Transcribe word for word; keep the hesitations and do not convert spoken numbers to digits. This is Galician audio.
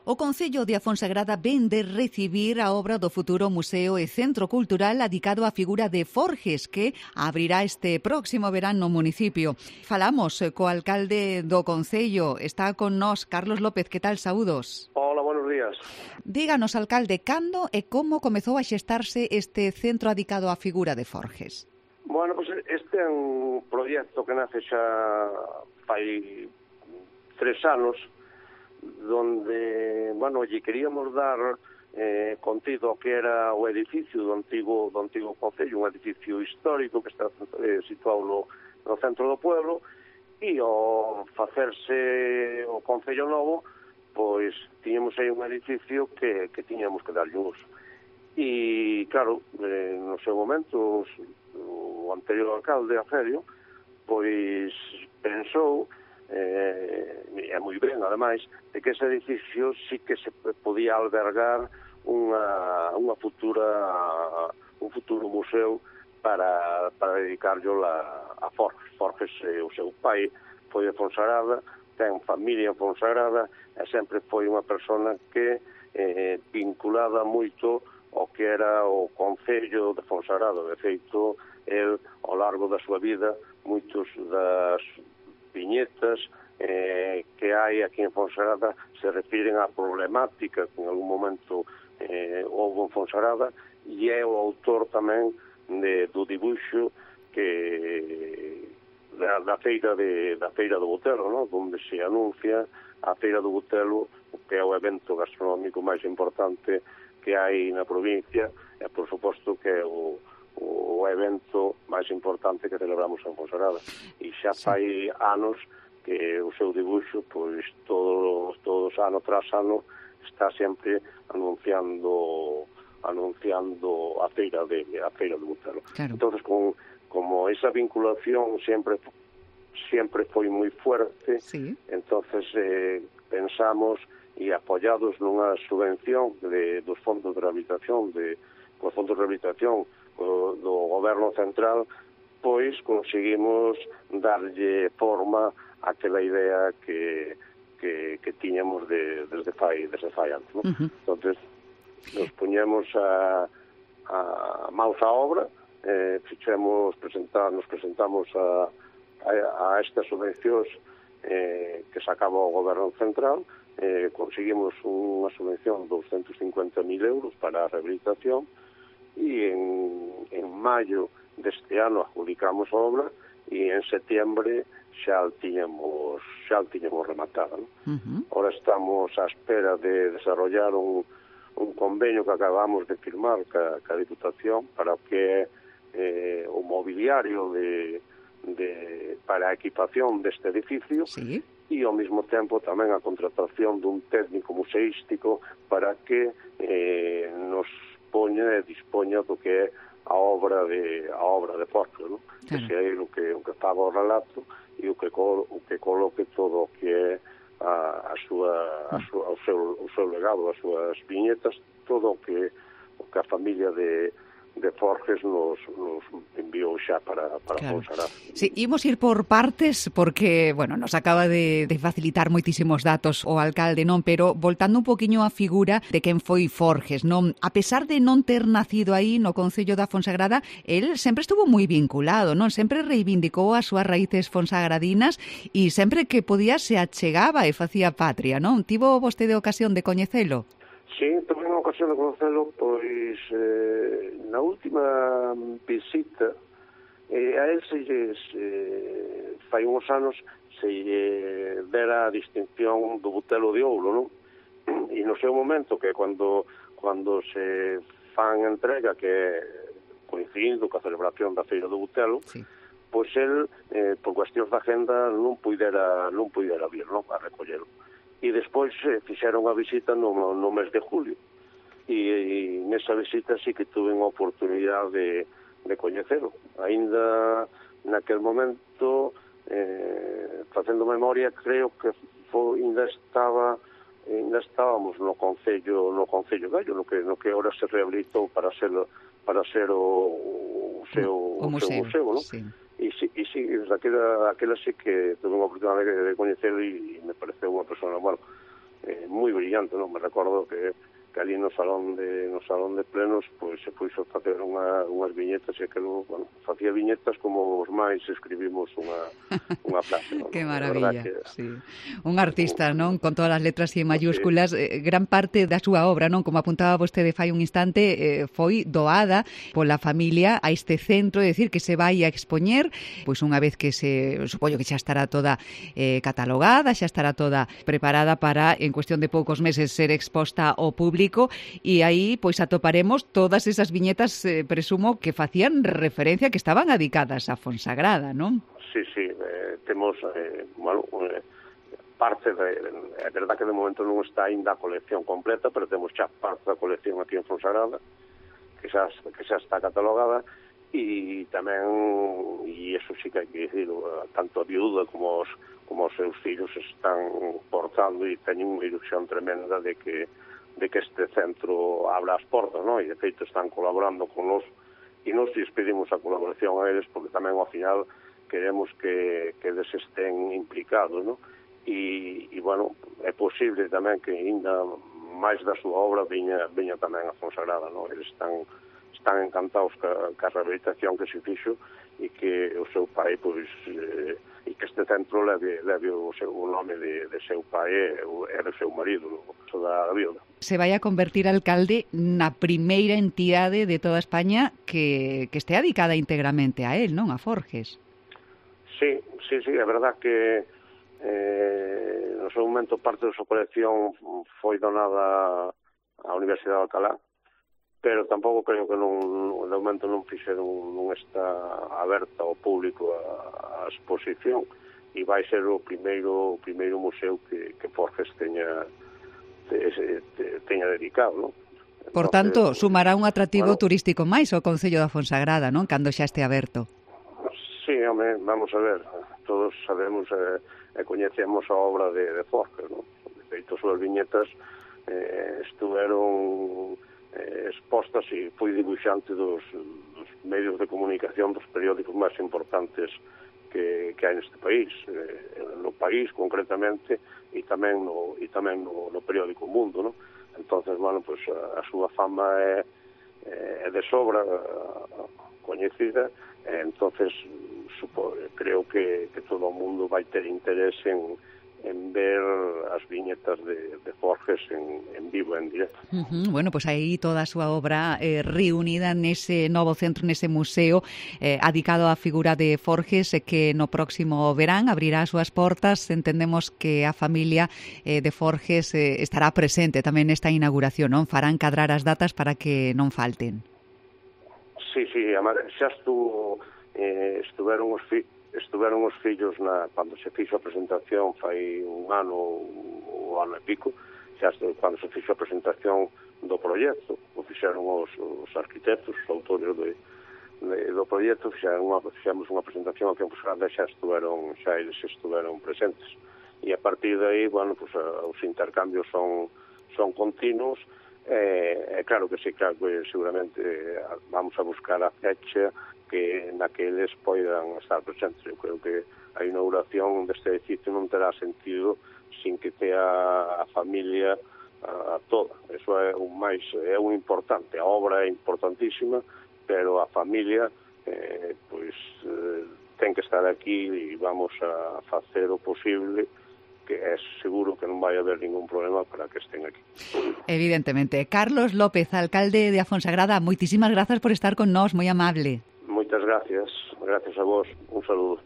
O Concello de Afonsagrada ven de recibir a obra do futuro Museo e Centro Cultural adicado á figura de Forges, que abrirá este próximo verán no municipio. Falamos co alcalde do Concello. Está con nós Carlos López. Que tal? Saúdos. Hola, buenos días. Díganos, alcalde, cando e como comezou a xestarse este centro adicado á figura de Forges? Bueno, pues este é un proxecto que nace xa fai tres anos, donde, bueno, lle queríamos dar eh, contido ao que era o edificio do antigo do antigo concello, un edificio histórico que está eh, situado no, no centro do pueblo, e ao facerse o concello novo, pois tiñamos aí un edificio que, que tiñamos que darlle uso. E, claro, eh, no seu momento, o anterior alcalde, Aferio, pois pensou, eh, é moi ben, ademais, de que ese edificio sí que se podía albergar unha, unha futura, un futuro museo para, para dedicarlo a, a Forges. Forges, eh, o seu pai foi de Fonsagrada, ten familia en Fonsagrada, e sempre foi unha persona que eh, vinculada moito ao que era o Concello de Fonsagrada. De feito, el, ao largo da súa vida, moitos das viñetas eh, que hai aquí en Fonsagrada se refiren á problemática que en algún momento eh, houve en Fonsagrada, e é o autor tamén de, do dibuixo que da, da feira de da feira do Botelo, ¿no? Onde se anuncia a feira do Botelo, que é o evento gastronómico máis importante que hai na provincia, e por suposto que é o o evento máis importante que celebramos en Fonsagrada. E xa fai anos que o seu dibuixo, pois, todos, todos ano tras ano, está sempre anunciando anunciando a feira de a feira do Botelo. Claro. Entonces, con, como esa vinculación sempre sempre foi moi fuerte, sí. Entonces eh, pensamos e apoyados nunha subvención de, dos fondos de rehabilitación, de, os fondos de rehabilitación do goberno central, pois conseguimos darlle forma àquela idea que, que, que tiñamos de, desde fai, desde fai antes, ¿no? Uh-huh. Entonces, nos puñemos a, a maus a obra, eh, fixemos, presentar, nos presentamos a, a, a estas subvencións eh, que sacaba o goberno central, eh, conseguimos unha subvención de doscientos cincuenta mil euros para a rehabilitación, e en, en maio deste ano adjudicamos a obra, e en setiembre xa o tiñamos, xa o tiñamos rematado, ¿no? Uh-huh. Ahora estamos á espera de desarrollar un, un convenio que acabamos de firmar ca, ca Diputación para o que é eh, o mobiliario de, de, para a equipación deste edificio, sí. E ao mesmo tempo tamén a contratación dun técnico museístico para que eh, nos poña e dispoña do que é a obra de a obra de Forges, ¿no? Claro. Que sei o que o que estaba o relato e o que o que coloque todo o que é a, a súa a súa o seu o seu legado, as súas viñetas, todo o que o que a familia de de Forges nos, nos enviou xa para, para claro. Fonsagrada. Sí, imos ir por partes porque, bueno, nos acaba de, de facilitar moitísimos datos o alcalde, non? Pero voltando un poquinho á figura de quen foi Forges, non? A pesar de non ter nacido aí no Concello da Fonsagrada, el sempre estuvo moi vinculado, non? Sempre reivindicou as súas raíces fonsagradinas e sempre que podía se achegaba e facía patria, non? Tivo vostede ocasión de coñecelo? Sí, tuve unha ocasión de conocelo, pois eh, na última visita eh, a él se, se fai uns anos se eh, dera a distinción do Botelo de Ouro, non? E no seu momento, que cando cando se fan entrega, que coincidindo ca celebración da Feira do Botelo, sí. Pois el, eh, por cuestións da agenda, non puidera, non puidera vir, non? A recollelo. E despois eh, fixeron a visita no, no mes de julio, e, e nesa visita sí que tuve unha oportunidade de, de coñecelo. Ainda naquel momento, eh, facendo memoria, creo que foi, ainda estaba ainda estábamos no Concello no Concello Gallo, no que no que ahora se rehabilitou para ser para ser o, o seu o, o museo, seu museo, ¿no? Sí. E sí, e sí, aquela, aquela sí que tuve unha oportunidade de, de coñecer, e, e me pareceu unha persona, bueno, eh, moi brillante, non? Me recordo que que ali no salón de no salón de plenos pois se puxo facer unha, unhas viñetas e que no, bueno, facía viñetas como os máis escribimos unha, unha frase, non? Que maravilla, que, sí. Un artista, non? Con todas as letras e mayúsculas, sí. eh, gran parte da súa obra, non? Como apuntaba vostede fai un instante, eh, foi doada pola familia a este centro, é dicir, que se vai a expoñer, pois unha vez que se, supoño que xa estará toda eh, catalogada, xa estará toda preparada para, en cuestión de poucos meses, ser exposta ao público, e aí pois atoparemos todas esas viñetas, eh, presumo que facían referencia, que estaban dedicadas a Fonsagrada, non? Sí, sí, eh, temos, eh, bueno, eh, parte, de, é verdad que de momento non está ainda a colección completa, pero temos xa parte da colección aquí en Fonsagrada, que xa, que xa está catalogada, e tamén, e iso sí que hai que dicir, tanto a viúda como os, como os seus fillos están portando e teñen unha ilusión tremenda de que de que este centro abra as portas, non? E de feito están colaborando con nos e nos despedimos a colaboración a eles porque tamén ao final queremos que, que eles estén implicados, non? E, e, bueno, é posible tamén que ainda máis da súa obra viña, viña tamén a Fonsagrada, non? Eles están, están encantados ca, ca rehabilitación que se fixo e que o seu pai, pois, eh, e que este centro leve, leve o, seu, o nome de, de seu pai e, e do seu marido, o da viuda. Se vai a convertir alcalde na primeira entidade de toda España que, que estea dedicada íntegramente a él, non? A Forges. Sí, sí, sí, é verdad que eh, no seu momento parte da súa colección foi donada á Universidade de Alcalá, pero tampouco creo que non, de momento non fixeron, non está aberta ao público a, a exposición e vai ser o primeiro o primeiro museo que, que Forges teña te, te, teña dedicado, non? Por tanto, sumará un atractivo bueno, turístico máis ao Concello da Fonsagrada, non? Cando xa este aberto. Sí, home, vamos a ver, todos sabemos e eh, coñecemos a obra de, de Forges, non? De feito, súas viñetas eh, estuveron eh, expostas e foi dibuixante dos, dos medios de comunicación dos periódicos máis importantes que, que hai neste país, eh, no país concretamente e tamén no, e tamén no, no periódico Mundo, non? Entonces, bueno, pues a, a súa fama é, é de sobra coñecida, e entonces supo, creo que, que todo o mundo vai ter interés en en ver as viñetas de, de Forges en, en vivo, en directo. Uh-huh. Bueno, pues aí toda a súa obra eh, reunida nese novo centro, nese museo eh, adicado á figura de Forges, eh, que no próximo verán abrirá as súas portas. Entendemos que a familia eh, de Forges eh, estará presente tamén nesta inauguración, non? Farán cadrar as datas para que non falten. Sí, sí, xa estuvo, eh, estuveron os fi estuveron os fillos na, cando se fixo a presentación fai un ano ou ano e pico, xa estuvo, cando se fixo a presentación do proxecto, o fixeron os, os arquitectos, os autores de, de, do proxecto, fixeron unha, fixemos unha presentación que xa estuveron, xa eles estuveron presentes. E a partir de aí, bueno, pues, a, os intercambios son, son continuos. É eh, claro que sí, claro que seguramente eh, vamos a buscar a fecha que na que eles poidan estar presentes. Eu creo que a inauguración deste edificio non terá sentido sin que tea a familia a, a toda. Eso é un máis, é un importante. A obra é importantísima, pero a familia eh, pois eh, ten que estar aquí e vamos a facer o posible, que é seguro que non vai haber ningún problema para que estén aquí. Evidentemente. Carlos López, alcalde de A Fonsagrada, moitísimas grazas por estar con nós, moi amable. Moitas gracias, gracias a vos, un saludo.